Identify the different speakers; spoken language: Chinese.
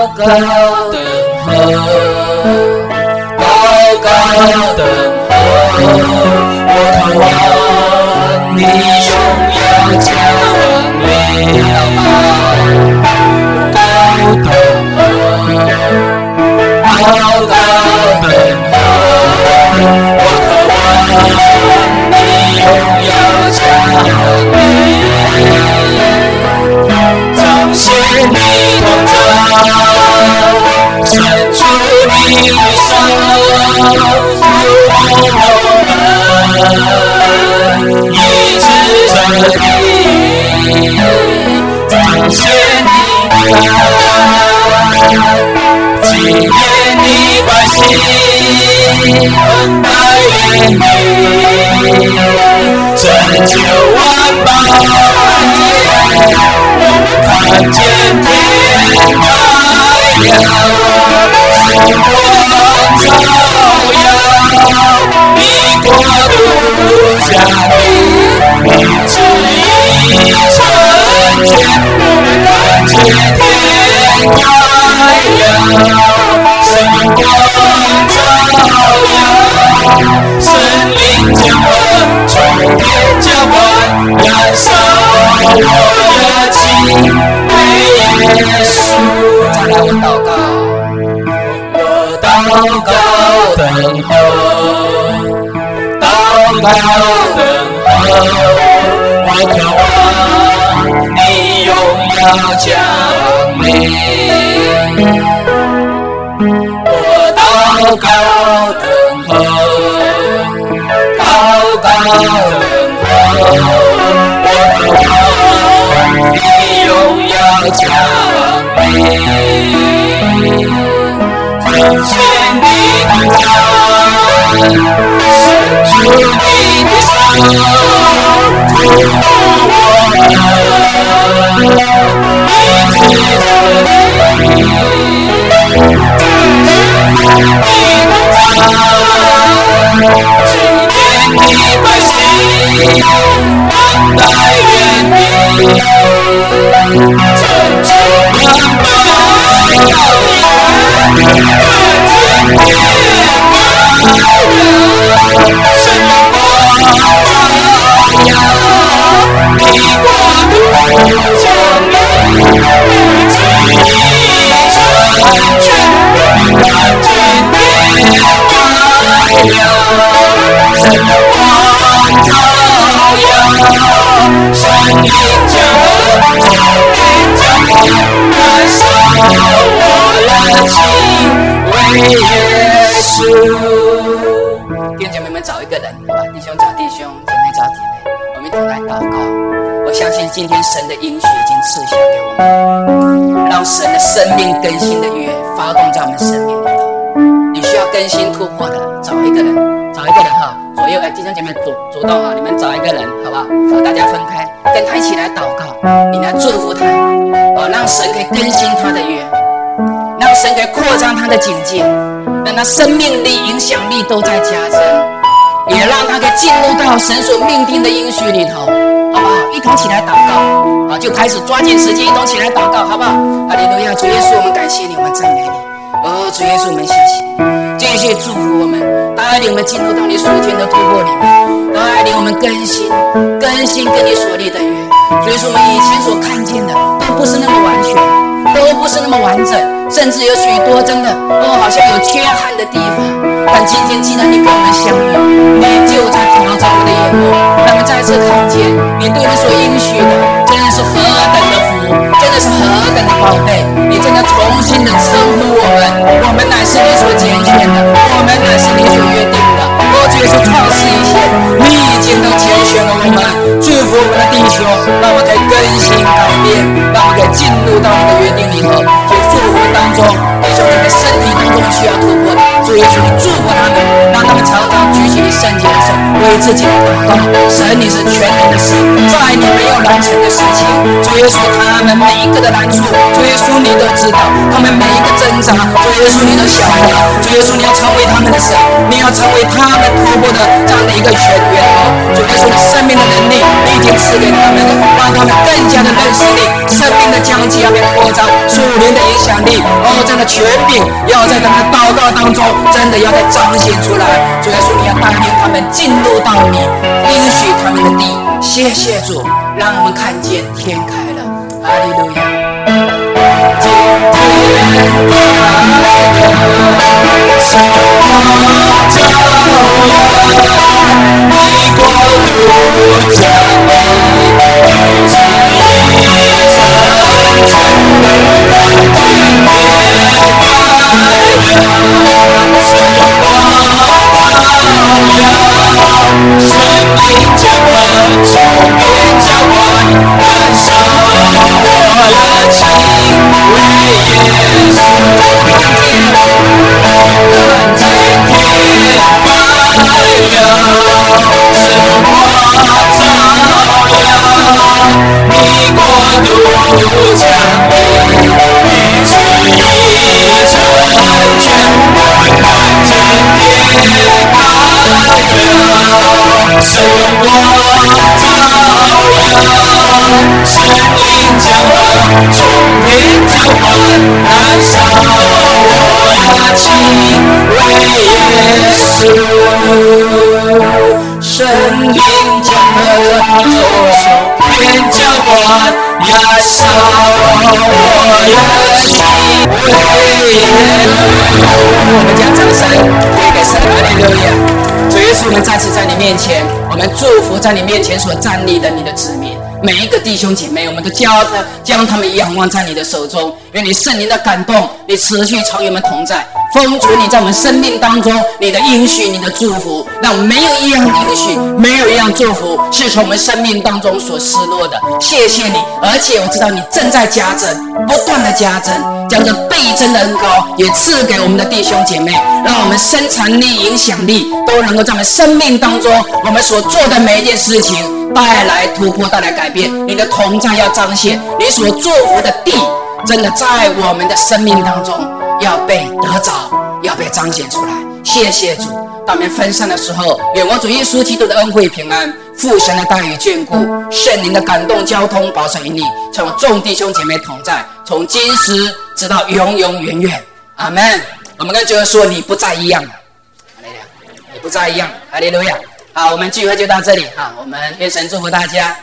Speaker 1: 高等候，高高等候，我渴望你荣耀降临。高等候，高高等候，我渴望你荣耀降临。彰显你同在，伸出你的手，我们一直这里，彰显你的爱，纪念你百姓，百言你拯救万邦。看见天开了，生活照耀，你国度降临，你旨意成全。看见天开了，生活照耀，生命降温，充电加温，燃烧我热情。为耶稣，再来我祷告，我祷告等候，祷告等候，我渴望你荣耀降临。我祷告等候，祷告等候，我渴望你荣耀降临，彰显你的爱，伸出你的手，触摸我们，一直这里，彰显你的爱，纪念你百姓，百言你。拯救万邦，神的光照耀，你国度降临，旨意成全，看见天开了，神的光照耀，生命降温，充电降温，燃烧我热情，为耶稣。弟兄姐妹们，找一个人，好吧？弟兄找弟兄，姐妹找姐妹，我们一同来祷告。我相信今天神的应许已经赐下给我们，让神的生命更新的约发动在我们生命里头。你需要更新突破的，找一个人哈，左右弟兄姐妹主动哈，你们找一个人，好不好？好，大家分开，跟他一起来祷告，你来祝福他，让神可以更新他的约，让神可以扩张他的境界，让他生命力、影响力都在加增，也让他可以进入到神所命定的应许里头，好不好？一同起来祷告，就开始抓紧时间，一同起来祷告，好不好？哈利路亚，主耶稣，我们感谢你，我们赞美你。主耶稣，我们谢谢你，继续祝福我们，带领我们进入到你属天的突破里面，带领我们更新跟你所立的约。主耶稣，我们以前所看见的都不是那么完全，都不是那么完整，甚至有许多真的好像有缺憾的地方。但今天既然你跟我们相遇，你就在调整我们的眼光，让我们再次看见你对我们所应许的，真的是何等的福，真的是何等的宝贝。你真的重新的称呼我们乃是你所拣选的，我们乃是你所约定的。主耶稣，创世以前，你已经都拣选了我们，祝福我们的弟兄，让我们可以更新改变，让我们可以进入到你的约定里头。就祝福当中，弟兄姐妹身体当中需要突破的，主耶稣，你祝福他们，让他们常常举起你圣洁的手，为自己来祷告。神，你是全能的神，在你没有难成的事情。主耶稣，他们每一个的难处，主耶稣你都知道，他们每一个挣扎，主耶稣你都晓得。主耶稣，你要成为他们的神，你要成为他们突破的这样的一个泉源主耶稣，你生命的能力，你已经赐给他们，让他们更加的认识你，生命的江
Speaker 2: 团契要被扩张，属灵的影响力，这样的权柄要在他们的祷告当中，真的要再彰显出来。主耶稣，你要带领他们进入到你应许他们的地。谢谢主，让我们看见天开了，哈利路亚！今天开了，什么照亮你国度降临，旨意成就，天开了，什么生命将我从边角弯，燃烧我的情，为耶稣看见天开了，是我照亮你国度降临，你旨意成全，看见天开了，是我照亮，生命将我从天降温，燃烧我的情，为耶稣，生命将我从天降温，燃烧我的心，为耶稣。我们将掌声归给神，哈利路亚！主耶稣，我们再次在你面前，我们祝福在你面前所站立的你的子民，每一个弟兄姐妹，我们都将他们仰望在你的手中。愿你圣灵的感动，你持续常与我们同在，丰足你在我们生命当中你的应许，你的祝福，让没有一样应许，没有一样祝福是从我们生命当中所失落的。谢谢你，而且我知道你正在加增，不断的加增，将这倍增的恩膏也赐给我们的弟兄姐妹，让我们生产力、影响力都能够在我们生命当中，我们所做的每一件事情带来突破，带来改变。你的同在要彰显，你所祝福的地真的在我们的生命当中要被得着，要被彰显出来。谢谢主，当我们分散的时候，愿我主耶稣基督的恩惠平安，父神的带与眷顾，圣灵的感动交通保守于你，从众弟兄姐妹同在，从今时直到永永远远。阿们。我们跟主说，你不再一样了，你不再一样，哈利路亚。好，我们聚会就到这里，好，我们愿神祝福大家。